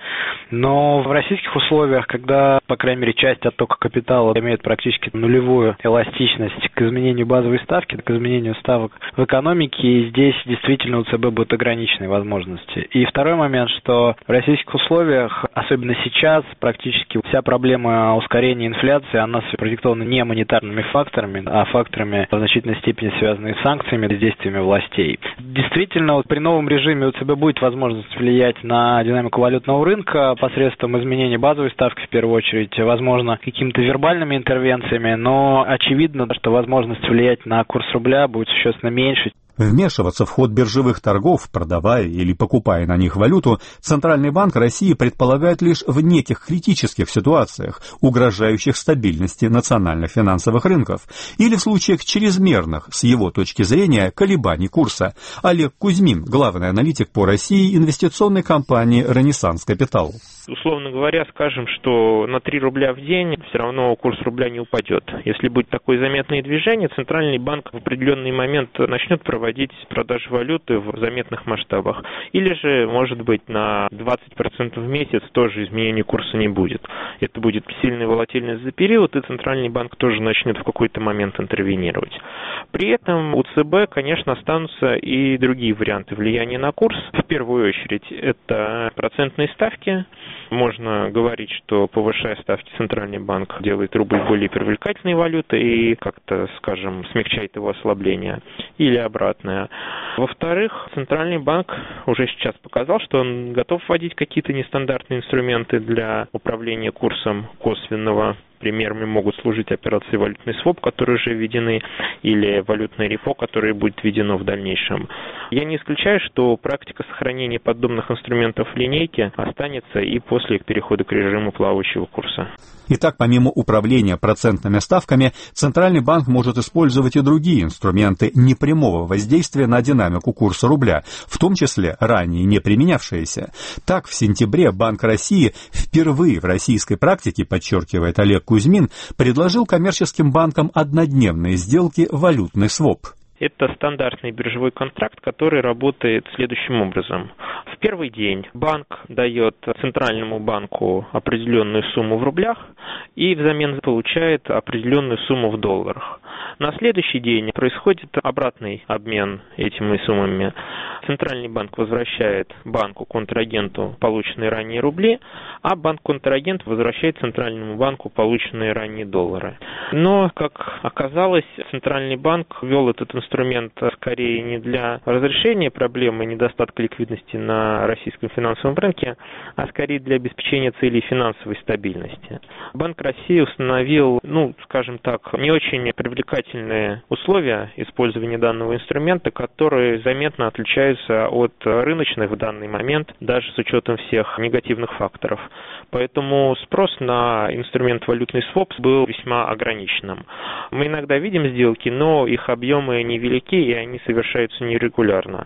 Но в российских условиях, когда, по крайней мере, часть оттока капитала имеет практически нулевую эластичность к изменению базовой ставки, к изменению ставок в экономике, здесь действительно у ЦБ будут ограниченные возможности. И второй момент, что в российских условиях, особенно сейчас, практически вся проблема ускорения инфляции, она продиктована не монетарными факторами, а факторами в значительной степени связанными с санкциями, с действиями властей. Действительно, при новом режиме у ЦБ будет возможность влиять на динамику валютного рынка посредством изменения базовой ставки, в первую очередь, возможно, какими-то вербальными интервенциями, но очевидно, что возможность влиять на курс рубля будет существенно меньше. Вмешиваться в ход биржевых торгов, продавая или покупая на них валюту, Центральный банк России предполагает лишь в неких критических ситуациях, угрожающих стабильности национальных финансовых рынков, или в случаях чрезмерных, с его точки зрения, колебаний курса. Олег Кузьмин, главный аналитик по России инвестиционной компании «Ренессанс Капитал». Условно говоря, скажем, что на 3 рубля в день все равно курс рубля не упадет. Если будет такое заметное движение, Центральный банк в определенный момент начнет проводить продажи валюты в заметных масштабах. Или же, может быть, на 20% в месяц тоже изменения курса не будет. Это будет сильная волатильность за период, и Центральный банк тоже начнет в какой-то момент интервенировать. При этом у ЦБ, конечно, останутся и другие варианты влияния на курс. В первую очередь, это процентные ставки. Можно говорить, что, повышая ставки, Центральный банк делает рубль более привлекательной валютой и как-то, скажем, смягчает его ослабление. Или обратное. Во-вторых, Центральный банк уже сейчас показал, что он готов вводить какие-то нестандартные инструменты для управления курсом косвенного. Примерами могут служить операции валютный своп, которые уже введены, или валютное репо, которое будет введено в дальнейшем. Я не исключаю, что практика сохранения подобных инструментов в линейке останется и после перехода к режиму плавающего курса. Итак, помимо управления процентными ставками, Центральный банк может использовать и другие инструменты непрямого воздействия на динамику курса рубля, в том числе ранее не применявшиеся. Так, в сентябре Банк России впервые в российской практике, подчеркивает Олег Кузьмин, предложил коммерческим банкам однодневные сделки валютный своп. Это стандартный биржевой контракт, который работает следующим образом. В первый день банк дает Центральному банку определенную сумму в рублях и взамен получает определенную сумму в долларах. На следующий день происходит обратный обмен этими суммами. Центральный банк возвращает банку-контрагенту полученные ранее рубли, а банк-контрагент возвращает Центральному банку полученные ранее доллары. Но, как оказалось, Центральный банк ввел этот инструмент скорее не для разрешения проблемы недостатка ликвидности на российском финансовом рынке, а скорее для обеспечения целей финансовой стабильности. Банк России установил, скажем так, не очень привлекательные условия использования данного инструмента, которые заметно отличаются от рыночных в данный момент, даже с учетом всех негативных факторов. Поэтому спрос на инструмент валютный своп был весьма ограниченным. Мы иногда видим сделки, но их объемы невелики и они совершаются нерегулярно.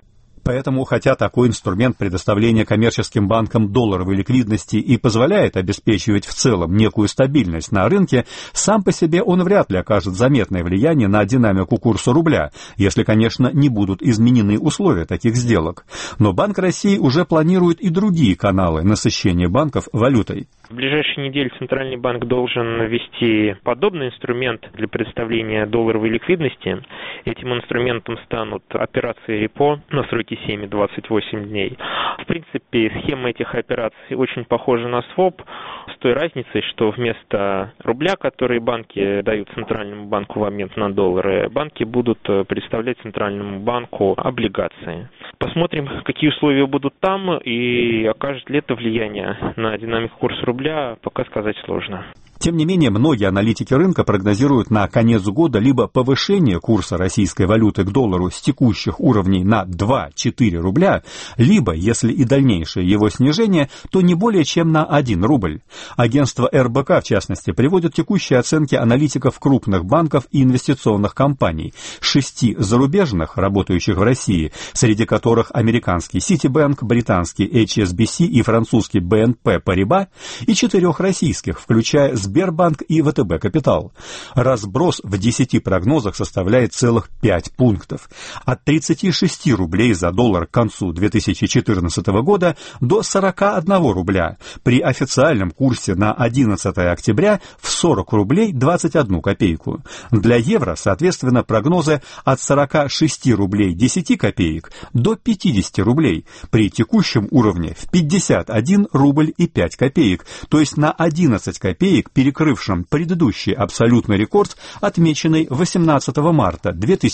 Поэтому, хотя такой инструмент предоставления коммерческим банкам долларовой ликвидности и позволяет обеспечивать в целом некую стабильность на рынке, сам по себе он вряд ли окажет заметное влияние на динамику курса рубля, если, конечно, не будут изменены условия таких сделок. Но Банк России уже планирует и другие каналы насыщения банков валютой. В ближайшие недели Центральный банк должен ввести подобный инструмент для предоставления долларовой ликвидности. Этим инструментом станут операции репо на сроки 7 и 28 дней. В принципе, схема этих операций очень похожа на своп, с той разницей, что вместо рубля, который банки дают Центральному банку в обмен на доллары, банки будут представлять Центральному банку облигации. Посмотрим, какие условия будут там и окажет ли это влияние на динамику курса рубля, пока сказать сложно. Тем не менее, многие аналитики рынка прогнозируют на конец года либо повышение курса российской валюты к доллару с текущих уровней на 2-4 рубля, либо, если и дальнейшее его снижение, то не более чем на 1 рубль. Агентство РБК, в частности, приводит текущие оценки аналитиков крупных банков и инвестиционных компаний, 6 зарубежных, работающих в России, среди которых американский Citibank, британский HSBC и французский BNP Paribas, и 4 российских, включая Сбербанк и ВТБ Капитал. Разброс в 10 прогнозах составляет целых 5 пунктов. От 36 рублей за доллар к концу 2014 года до 41 рубля. При официальном курсе на 11 октября в 40 рублей 21 копейку. Для евро, соответственно, прогнозы от 46 рублей 10 копеек до 50 рублей. При текущем уровне в 51 рубль и 5 копеек, то есть на 11 копеек, перекрывшим предыдущий абсолютный рекорд, отмеченный 18 марта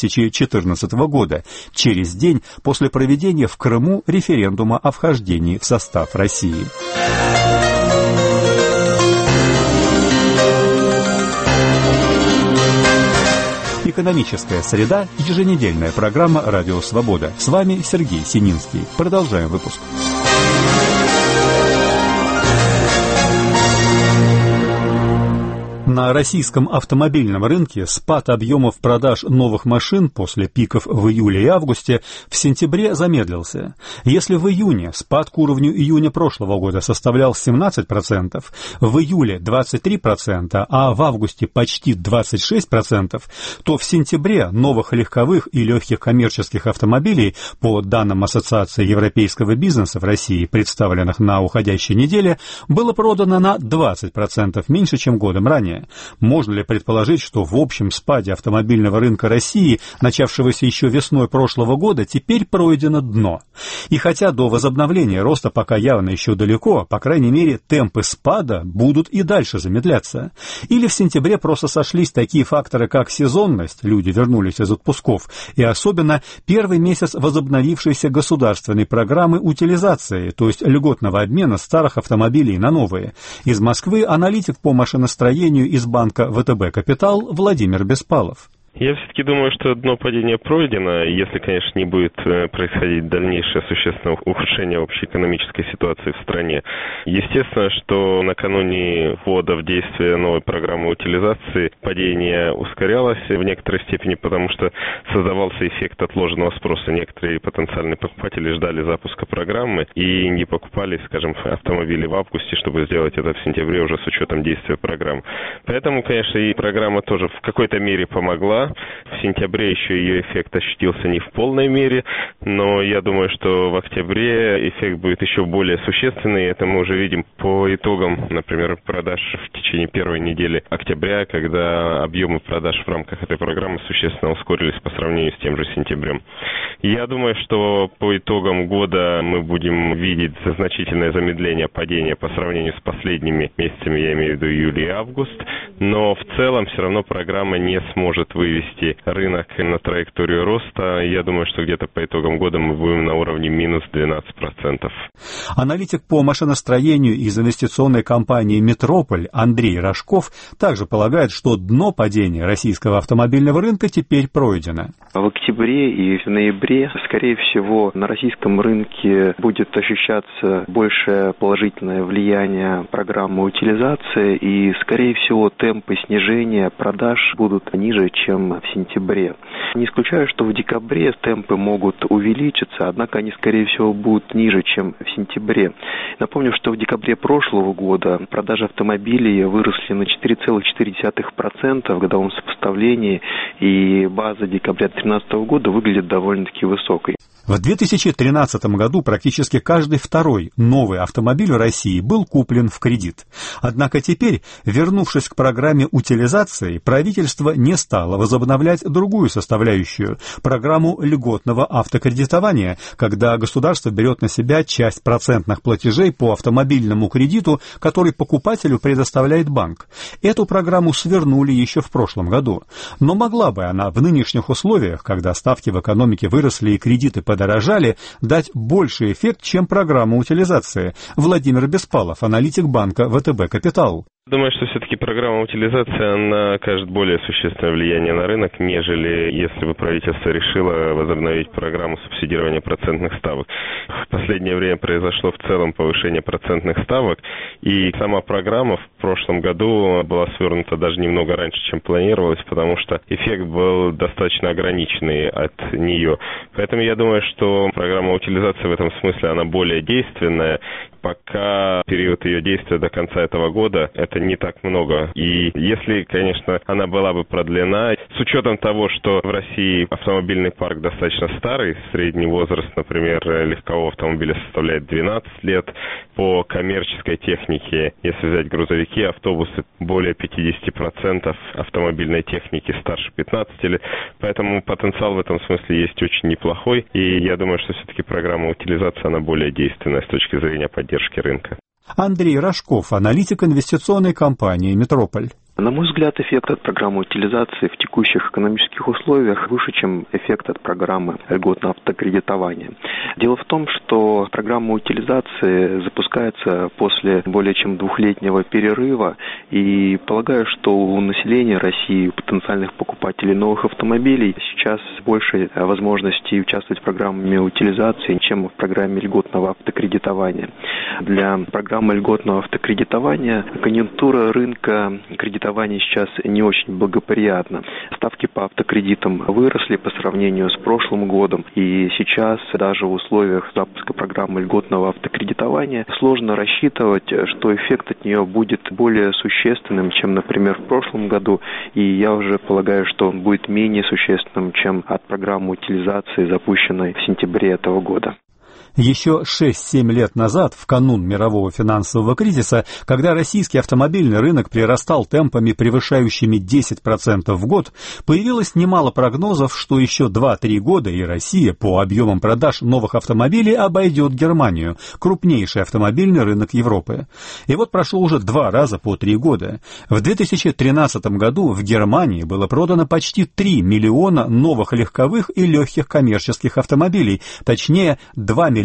2014 года, через день после проведения в Крыму референдума о вхождении в состав России. Экономическая среда. Еженедельная программа «Радио Свобода». С вами Сергей Сининский. Продолжаем выпуск. На российском автомобильном рынке спад объемов продаж новых машин после пиков в июле и августе в сентябре замедлился. Если в июне спад к уровню июня прошлого года составлял 17%, в июле 23%, а в августе почти 26%, то в сентябре новых легковых и легких коммерческих автомобилей, по данным Ассоциации европейского бизнеса в России, представленных на уходящей неделе, было продано на 20% меньше, чем годом ранее. Можно ли предположить, что в общем спаде автомобильного рынка России, начавшегося еще весной прошлого года, теперь пройдено дно? И хотя до возобновления роста пока явно еще далеко, по крайней мере, темпы спада будут и дальше замедляться. Или в сентябре просто сошлись такие факторы, как сезонность, люди вернулись из отпусков, и особенно первый месяц возобновившейся государственной программы утилизации, то есть льготного обмена старых автомобилей на новые. Из Москвы аналитик по машиностроению из банка ВТБ Капитал Владимир Беспалов. Я все-таки думаю, что дно падения пройдено, если, конечно, не будет происходить дальнейшее существенное ухудшение общей экономической ситуации в стране. Естественно, что накануне ввода в действие новой программы утилизации падение ускорялось в некоторой степени, потому что создавался эффект отложенного спроса. Некоторые потенциальные покупатели ждали запуска программы и не покупали, скажем, автомобили в августе, чтобы сделать это в сентябре уже с учетом действия программы. Поэтому, конечно, и программа тоже в какой-то мере помогла. В сентябре еще ее эффект ощутился не в полной мере, но я думаю, что в октябре эффект будет еще более существенный. Это мы уже видим по итогам, например, продаж в течение первой недели октября, когда объемы продаж в рамках этой программы существенно ускорились по сравнению с тем же сентябрем. Я думаю, что по итогам года мы будем видеть значительное замедление падения по сравнению с последними месяцами, я имею в виду июль и август, но в целом все равно программа не сможет вывести рынок на траекторию роста. Я думаю, что где-то по итогам года мы будем на уровне минус 12%. Аналитик по машиностроению из инвестиционной компании «Метрополь» Андрей Рожков также полагает, что дно падения российского автомобильного рынка теперь пройдено. В октябре и в ноябре, скорее всего, на российском рынке будет ощущаться большее положительное влияние программы утилизации, и, скорее всего, темп темпы снижения продаж будут ниже, чем в сентябре. Не исключаю, что в декабре темпы могут увеличиться, однако они, скорее всего, будут ниже, чем в сентябре. Напомню, что в декабре прошлого года продажи автомобилей выросли на 4,4% в годовом сопоставлении, и база декабря 2013 года выглядит довольно-таки высокой. В 2013 году практически каждый второй новый автомобиль в России был куплен в кредит. Однако теперь, вернувшись к программе утилизации, правительство не стало возобновлять другую составляющую – программу льготного автокредитования, когда государство берет на себя часть процентных платежей по автомобильному кредиту, который покупателю предоставляет банк. Эту программу свернули еще в прошлом году. Но могла бы она в нынешних условиях, когда ставки в экономике выросли и кредиты подорожали, дать больший эффект, чем программа утилизации. Владимир Беспалов, аналитик банка ВТБ Капитал. Думаю, что все-таки программа утилизации, она окажет более существенное влияние на рынок, нежели если бы правительство решило возобновить программу субсидирования процентных ставок. В последнее время произошло в целом повышение процентных ставок, и сама программа в прошлом году была свернута даже немного раньше, чем планировалось, потому что эффект был достаточно ограниченный от нее. Поэтому я думаю, что программа утилизации в этом смысле, она более действенная. Пока период ее действия до конца этого года, это не так много. И если, конечно, она была бы продлена, с учетом того, что в России автомобильный парк достаточно старый, средний возраст, например, легкового автомобиля составляет 12 лет, по коммерческой технике, если взять грузовики, автобусы, более 50% автомобильной техники старше 15 лет, поэтому потенциал в этом смысле есть очень неплохой, и я думаю, что все-таки программа утилизации, она более действенная с точки зрения поддержки рынка. Андрей Рожков, аналитик инвестиционной компании «Метрополь». На мой взгляд, эффект от программы утилизации в текущих экономических условиях выше, чем эффект от программы льготного автокредитования. Дело в том, что программа утилизации запускается после более чем двухлетнего перерыва, и полагаю, что у населения России, у потенциальных покупателей новых автомобилей сейчас больше возможностей участвовать в программе утилизации, чем в программе льготного автокредитования. Для программы льготного автокредитования конъюнктура рынка кредитования сейчас не очень благоприятна. Ставки по автокредитам выросли по сравнению с прошлым годом, и сейчас даже в условиях запуска программы льготного автокредитования сложно рассчитывать, что эффект от нее будет более существенным, чем, например, в прошлом году, и я уже полагаю, что он будет менее существенным, чем от программы утилизации, запущенной в сентябре этого года. Еще 6-7 лет назад, в канун мирового финансового кризиса, когда российский автомобильный рынок прирастал темпами, превышающими 10% в год, появилось немало прогнозов, что еще 2-3 года и Россия по объемам продаж новых автомобилей обойдет Германию, крупнейший автомобильный рынок Европы. И вот прошло уже 2 раза по 3 года. В 2013 году в Германии было продано почти 3 миллиона новых легковых и легких коммерческих автомобилей, точнее 2 миллиона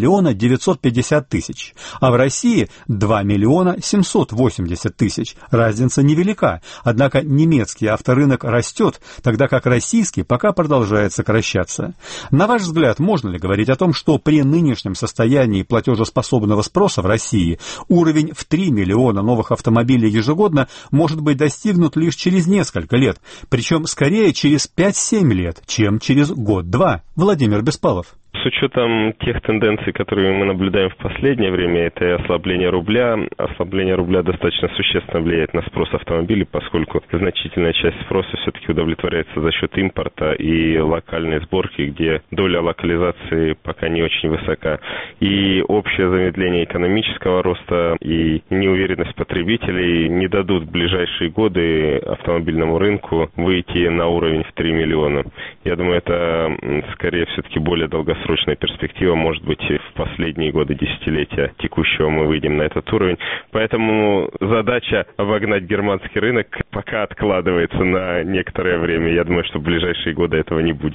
950 тысяч, а в России 2 миллиона 780 тысяч. Разница невелика, однако немецкий авторынок растет, тогда как российский пока продолжает сокращаться. На ваш взгляд, можно ли говорить о том, что при нынешнем состоянии платежеспособного спроса в России уровень в 3 миллиона новых автомобилей ежегодно может быть достигнут лишь через несколько лет, причем скорее через 5-7 лет, чем через год-два? Владимир Беспалов. С учетом тех тенденций, которые мы наблюдаем в последнее время, это и ослабление рубля. Ослабление рубля достаточно существенно влияет на спрос автомобилей, поскольку значительная часть спроса все-таки удовлетворяется за счет импорта и локальной сборки, где доля локализации пока не очень высока. И общее замедление экономического роста и неуверенность потребителей не дадут в ближайшие годы автомобильному рынку выйти на уровень в 3 миллиона. Я думаю, это скорее все-таки более долгосрочная перспектива, может быть, в последние годы десятилетия текущего мы выйдем на этот уровень. Поэтому задача обогнать германский рынок пока откладывается на некоторое время. Я думаю, что в ближайшие годы этого не будет.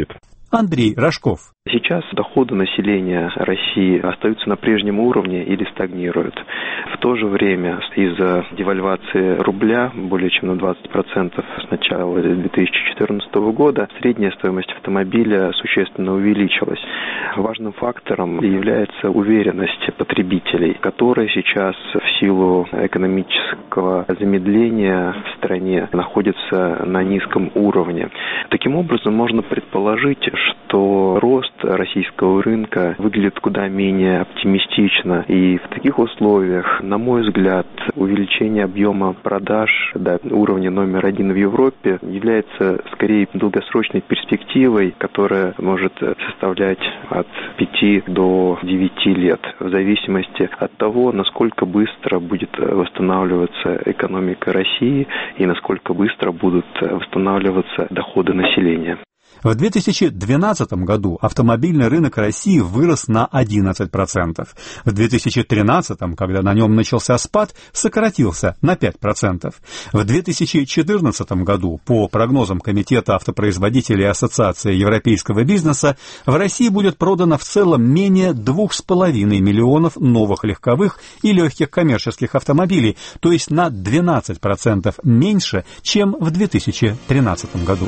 Андрей Рожков. Сейчас доходы населения России остаются на прежнем уровне или стагнируют. В то же время из-за девальвации рубля более чем на 20% с начала 2014 года средняя стоимость автомобиля существенно увеличилась. Важным фактором является уверенность потребителей, которая сейчас в силу экономического замедления в стране находится на низком уровне. Таким образом, можно предположить, что рост российского рынка выглядит куда менее оптимистично. И в таких условиях, на мой взгляд, увеличение объема продаж до уровня номер 1 в Европе является скорее долгосрочной перспективой, которая может составлять от 5 до 9 лет, в зависимости от того, насколько быстро будет восстанавливаться экономика России и насколько быстро будут восстанавливаться доходы населения. В 2012 году автомобильный рынок России вырос на 11%. В 2013, когда на нем начался спад, сократился на 5%. В 2014 году, по прогнозам Комитета автопроизводителей Ассоциации европейского бизнеса, в России будет продано в целом менее 2,5 миллионов новых легковых и легких коммерческих автомобилей, то есть на 12% меньше, чем в 2013 году.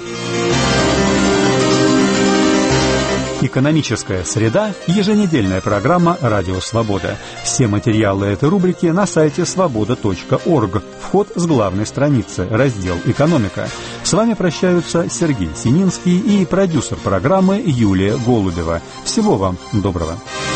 «Экономическая среда» – еженедельная программа «Радио Свобода». Все материалы этой рубрики на сайте свобода.орг. Вход с главной страницы, раздел «Экономика». С вами прощаются Сергей Сининский и продюсер программы Юлия Голубева. Всего вам доброго.